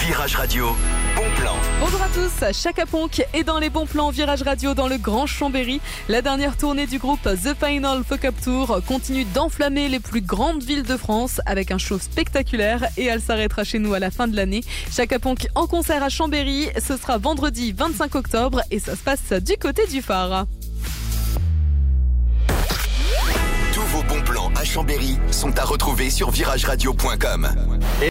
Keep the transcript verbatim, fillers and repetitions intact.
Virage Radio, bon plan. Bonjour à tous, Chaka Ponk est dans les bons plans Virage Radio dans le Grand Chambéry. La dernière tournée du groupe The Final Fuck Up Tour continue d'enflammer les plus grandes villes de France avec un show spectaculaire et elle s'arrêtera chez nous à la fin de l'année. Chaka Ponk en concert à Chambéry, ce sera vendredi vingt-cinq octobre et ça se passe du côté du phare. Tous vos bons plans à Chambéry sont à retrouver sur virage radio point com.